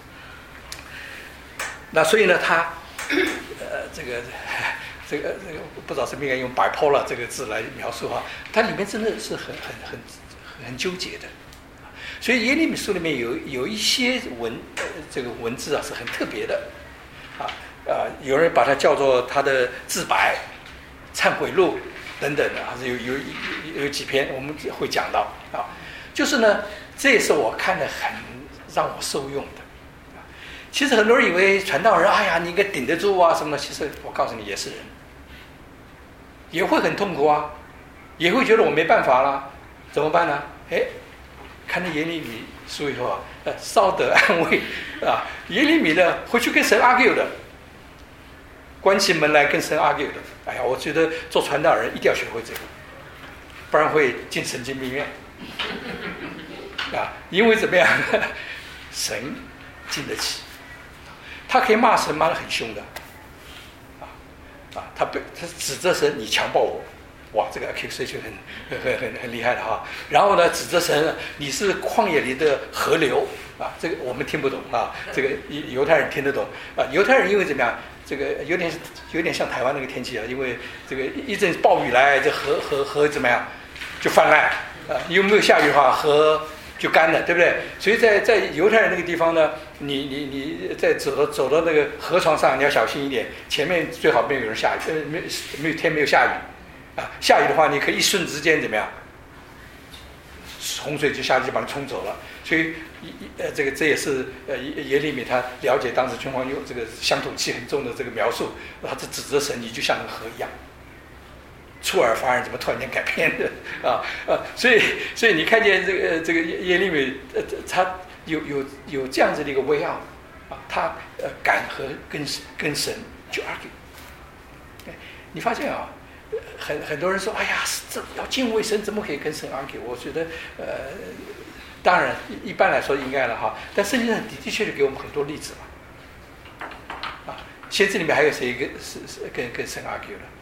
那所以呢，他这个不知道是不是应该用 bipolar 这个字来描述哈，它里面真的是很纠结的。所以耶利米书里面有一些这个文字是很特别的有人把它叫做他的自白、忏悔录等等的，有几篇我们会讲到就是呢，这也是我看的很让我受用的。其实很多人以为传道人，哎呀，你应该顶得住什么的。其实我告诉你，也是人，也会很痛苦也会觉得我没办法了，怎么办呢？看了耶利米书以后稍得安慰耶利米呢回去跟神 argue 的，关起门来跟神 argue 的。哎呀，我觉得做传道人一定要学会这个，不然会进神经病院因为怎么样？神经得起，他可以骂神骂得很凶的他指责神，你强暴我，哇，这个 accusation 很厉害的然后呢，指责神，你是旷野里的河流这个我们听不懂这个犹太人听得懂犹太人因为怎么样？这个有点像台湾那个天气因为这个一阵暴雨来，这河怎么样就泛滥因为没有下雨的话，河就干了，对不对？所以在犹太人那个地方呢，你在走到那个河床上，你要小心一点，前面最好没有人下雨，天没有下雨下雨的话，你可以一瞬之间怎么样？洪水就下去就把你冲走了。所以这也是耶利米他了解当时情况，用这个乡土气很重的这个描述，他指责神，你就像那个河一样。出尔反尔，怎么突然间改变的所以你看见这个耶利米他有这样子的一个威傲他敢和跟神去 argue。你发现很多人说，哎呀，这要敬畏神，怎么可以跟神 argue？ 我觉得当然一般来说应该了但圣经上的确给我们很多例子嘛先知里面还有谁是跟神 argue 的？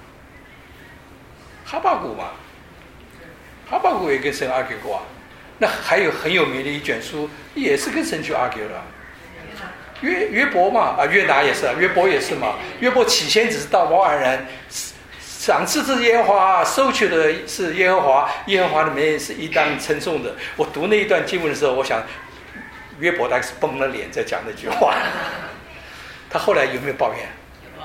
哈巴谷嘛，哈巴谷也跟神 argue 过那还有很有名的一卷书，也是跟神去 argue 的约伯嘛约拿也是约伯也是嘛。约伯起先只是道貌岸然，赏赐是耶和华，收取的是耶和华，耶和华的名是应当称颂的。我读那一段经文的时候，我想约伯大概是绷了脸在讲那句话。他后来有没有抱怨？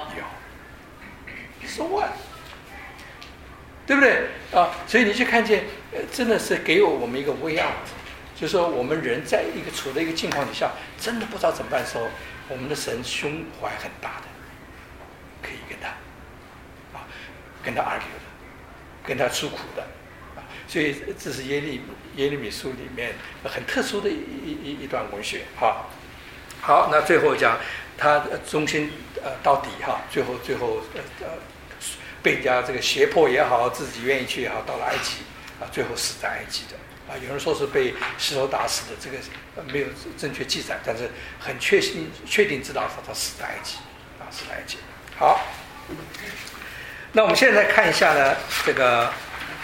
有。So what？对不对所以你去看见真的是给我们一个威傲，就是说我们人在处在一个境况底下，真的不知道怎么办的时候，我们的神胸怀很大的，可以跟他 argue 的，跟他诉苦的所以这是耶利米书里面很特殊的一段文学好，那最后讲他忠心到底最后被人家这个胁迫也好，自己愿意去也好，到了埃及最后死在埃及的有人说是被石头打死的，这个没有正确记载，但是很确定知道他死在埃及死在埃及。好，那我们现在看一下呢这个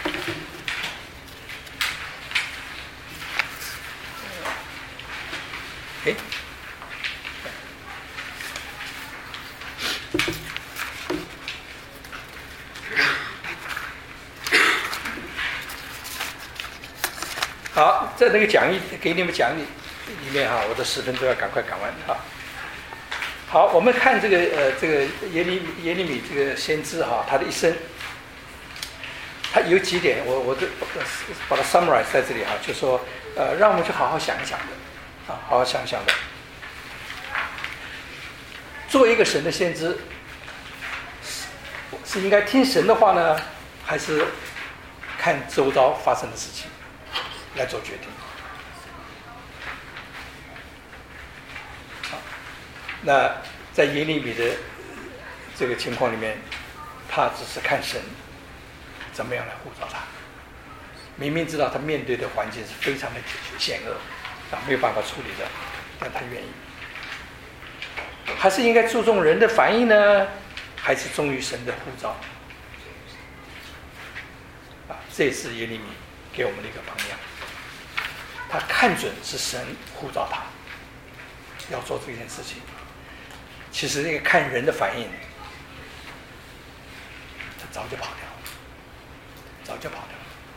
好，在那个讲义给你们讲义里面我的10分钟要赶快赶完好，我们看这个耶利米这个先知哈，他的一生，他有几点，我把它 summarize 在这里哈，就说让我们去好好想一想的，好好想一想的。作为一个神的先知，是应该听神的话呢，还是看周遭发生的事情来做决定？那在耶利米的这个情况里面，他只是看神怎么样来护照他。明明知道他面对的环境是非常的险恶，没有办法处理的，但他愿意。还是应该注重人的反应呢，还是忠于神的护照？这也是耶利米给我们的一个榜样。他看准是神护照他要做这件事情。其实那个看人的反应，他早就跑掉了。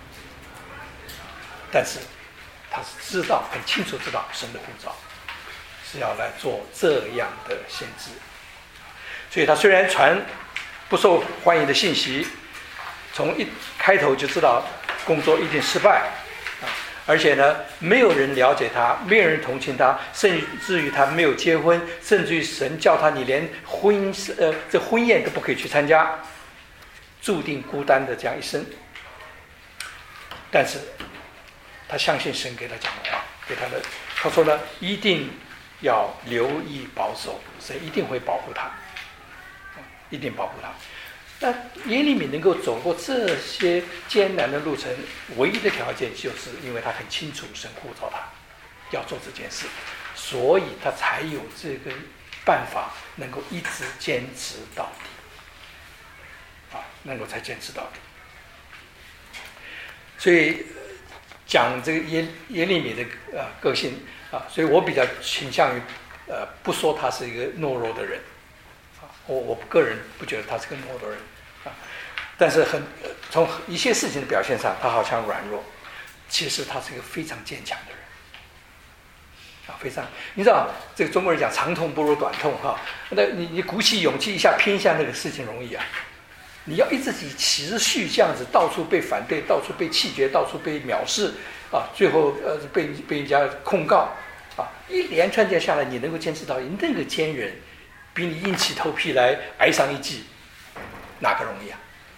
但是他是很清楚知道神的护照是要来做这样的先知，所以他虽然传不受欢迎的信息，从一开头就知道工作一定失败，而且呢，没有人了解他，没有人同情他，甚至于他没有结婚，甚至于神叫他你连这婚宴都不可以去参加，注定孤单的这样一生。但是他相信神给他讲的话，给他的，他说呢，一定要留意保守，神一定会保护他，一定保护他。那耶利米能够走过这些艰难的路程，唯一的条件就是因为他很清楚神呼召他要做这件事，所以他才有这个办法能够一直坚持到底，能够才坚持到底。所以讲这个耶利米的个性所以我比较倾向于不说他是一个懦弱的人。我个人不觉得他是个懦弱人但是从一些事情的表现上，他好像软弱，其实他是一个非常坚强的人非常，你知道这个中国人讲长痛不如短痛那你鼓起勇气一下拼一下那个事情容易你要一直持续这样子，到处被反对，到处被弃绝，到处被藐视最后被人家控告一连串件下来，你能够坚持到那个坚韧，比你硬起头皮来挨上一记，哪个容易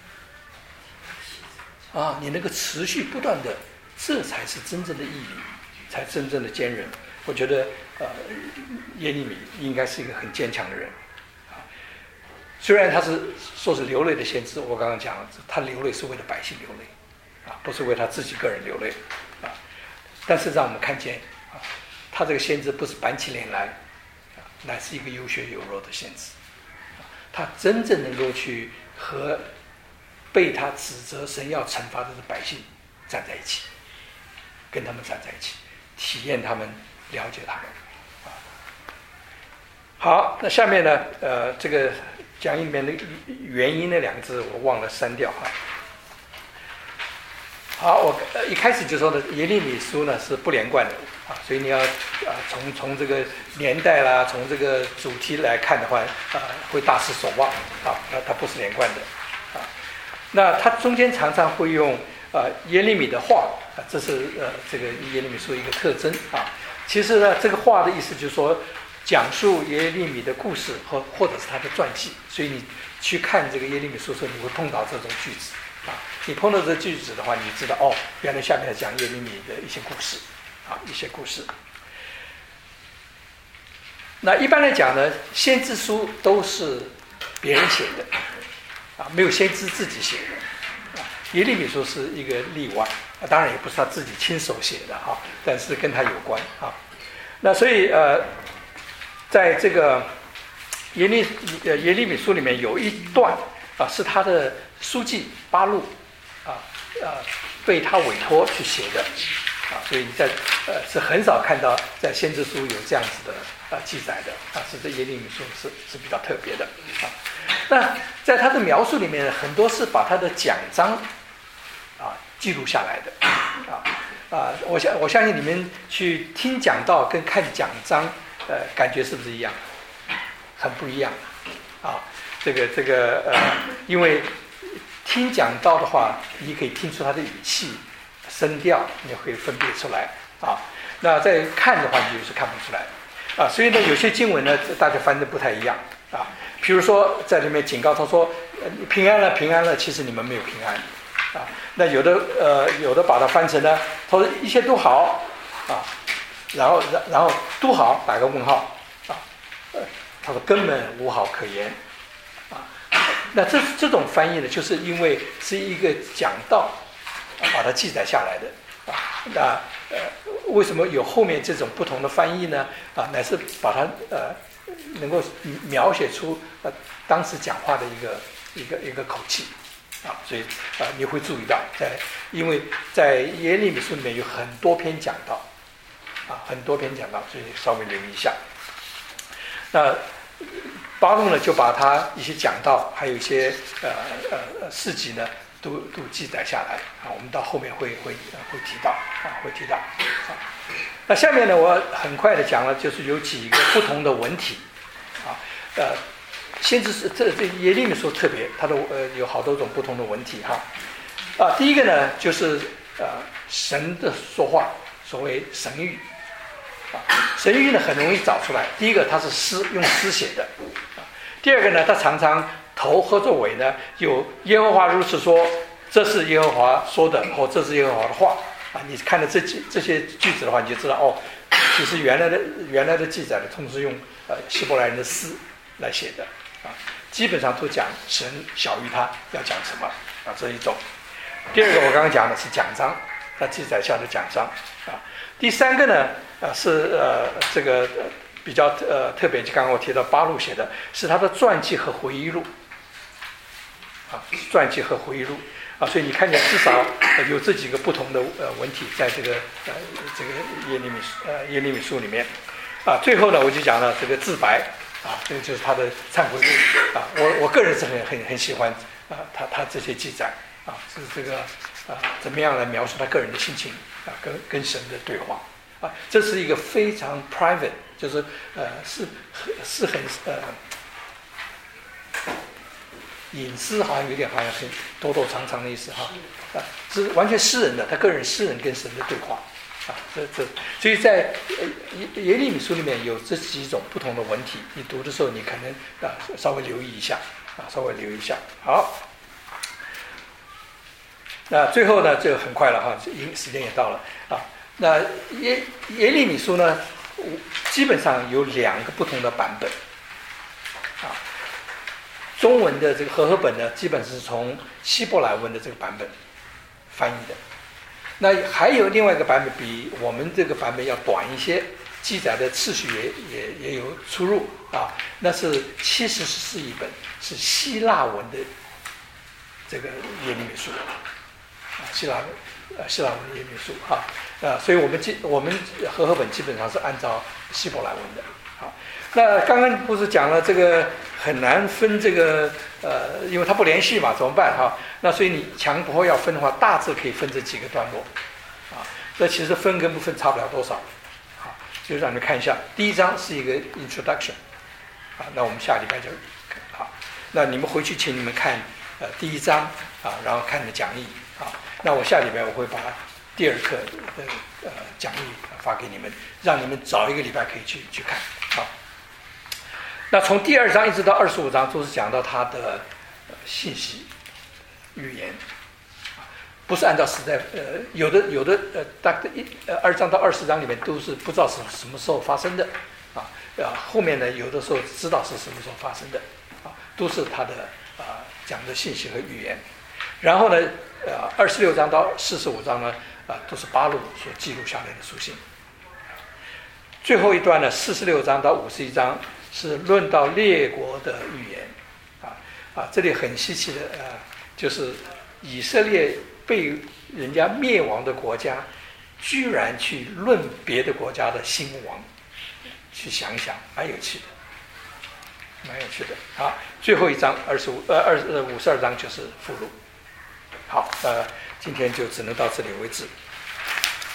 你能够持续不断的，这才是真正的毅力，才真正的坚韧。我觉得耶利米应该是一个很坚强的人虽然他说是流泪的先知，我刚刚讲了，他流泪是为了百姓流泪不是为他自己个人流泪但是让我们看见他这个先知不是板起脸来乃是一个有血有肉的先知他真正能够去和被他指责神要惩罚的百姓站在一起，跟他们站在一起，体验他们，了解他们好，那下面呢这个讲义里面的原因那两个字我忘了删掉好，我一开始就说的耶利米书呢是不连贯的所以你要从这个年代啦，从这个主题来看的话会大失所望它不是连贯的那它中间常常会用耶利米的话这是这个耶利米书一个特征其实呢这个话的意思就是说讲述耶利米的故事或者是他的传记，所以你去看这个耶利米书的时候，你会碰到这种句子你碰到这句子的话，你知道原来下面讲耶利米的一些故事一些故事。那一般来讲呢，先知书都是别人写的没有先知自己写的耶利米书是一个例外当然也不是他自己亲手写的但是跟他有关那所以在这个耶利米书里面有一段是他的书记巴录被他委托去写的所以是很少看到在先知书有这样子的记载的是这耶利米书是比较特别的那在他的描述里面，很多是把他的讲章记录下来的我相信你们去听讲道跟看讲章感觉是不是一样？ 很不一样啊。因为听讲道的话，你可以听出他的语气、声调，你会分别出来啊。那在看的话，你就是看不出来啊。所以呢，有些经文呢，大家翻的不太一样啊。比如说在里面警告他说，平安了，平安了，其实你们没有平安啊。那有的把它翻成呢，他说一切都好啊，然后都好打个问号啊，他说根本无好可言啊。那这种翻译呢，就是因为是一个讲道把它记载下来的啊。那为什么有后面这种不同的翻译呢？啊，乃是把它能够描写出当时讲话的一个口气啊。所以你会注意到因为在耶利米书里面有很多篇讲道啊，很多篇讲道，所以稍微留意一下。那巴录呢，就把他一些讲道，还有一些事迹呢，都记载下来啊。我们到后面会提到啊，会提到啊。那下面呢，我很快的讲了，就是有几个不同的文体啊。先知是这耶利米书特别，它的有好多种不同的文体哈。啊，第一个呢，就是神的说话，所谓神谕。神谕呢很容易找出来。第一个，它是用诗写的；第二个呢，它常常头和作尾呢有耶和华如此说，这是耶和华说的，或这是耶和华的话啊。你看了这些句子的话，你就知道哦，其实原来的记载呢，通常是用希伯来人的诗来写的啊，基本上都讲神晓谕他要讲什么啊，这一种。第二个，我刚刚讲的是讲章，它记载下的讲章啊。第三个呢，是这个比较特别，就刚刚我提到巴录写的是他的传记和回忆录啊，传记和回忆录啊，所以你看见至少有这几个不同的文体在这个耶利米书里面啊。最后呢，我就讲了这个自白啊，这个就是他的忏悔录啊。我个人是很喜欢啊，他这些记载啊，是这个怎么样来描述他个人的心情啊，跟神的对话啊，这是一个非常 private， 就是是很隐私，好像有点好像很躲躲藏藏的意思哈啊，是完全私人的，他个人私人跟神的对话啊，所以在耶利米书里面有这几种不同的文体，你读的时候你可能稍微留意一下啊，稍微留意一下。好。那最后呢，就很快了哈，时间也到了啊。那耶利米书呢，基本上有2个不同的版本啊。中文的这个和合本呢，基本是从希伯来文的这个版本翻译的。那还有另外一个版本比我们这个版本要短一些，记载的次序也有出入啊。那是74译本，是希腊文的这个耶利米书。希腊文的耶利米书啊，所以我们和合本基本上是按照希伯来文的啊。那刚刚不是讲了这个很难分这个因为它不连续嘛，怎么办哈？那所以你强迫要分的话，大致可以分这几个段落啊。这其实分跟不分差不了多少啊，就让你看一下。第一章是一个 introduction 啊，那我们下礼拜就好。那你们回去请你们看第一章啊，然后看你的讲义。那我下礼拜我会把第2课的讲义发给你们，让你们早一个礼拜可以去看啊。那从第2章一直到25章都是讲到他的信息预言，不是按照时代有的大概2章到20章里面都是不知道是什么时候发生的啊，后面呢有的时候知道是什么时候发生的啊，都是他的讲的信息和预言。然后呢26章到45章呢都是巴录所记录下来的书信。最后一段呢46章到51章是论到列国的预言这里很稀奇的就是以色列被人家灭亡的国家居然去论别的国家的兴亡，去想一想，蛮有趣的好，最后一章52章就是附录。好，今天就只能到这里为止。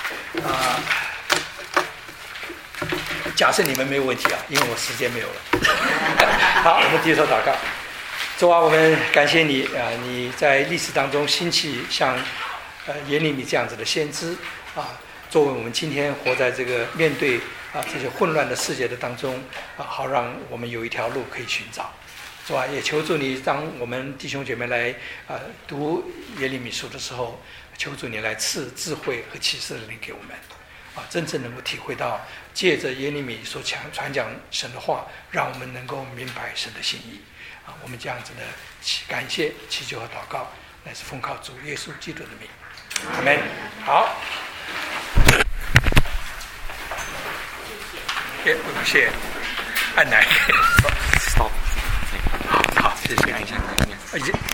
假设你们没有问题因为我时间没有了。 好，我们低头祷告。主啊，我们感谢你啊！你在历史当中兴起像耶利米这样子的先知啊，作为我们今天活在这个面对这些混乱的世界的当中啊，好让我们有一条路可以寻找。主啊，也求助你，当我们弟兄姐妹来读耶利米书的时候，求助你来赐智慧和启示的灵给我们啊，真正能够体会到借着耶利米所传讲神的话，让我们能够明白神的心意啊。我们这样子的感谢、祈求和祷告，乃是奉靠主耶稣基督的名，阿们。好，谢谢，按哪一个？ stop。 好，谢谢， 按一下。 已经。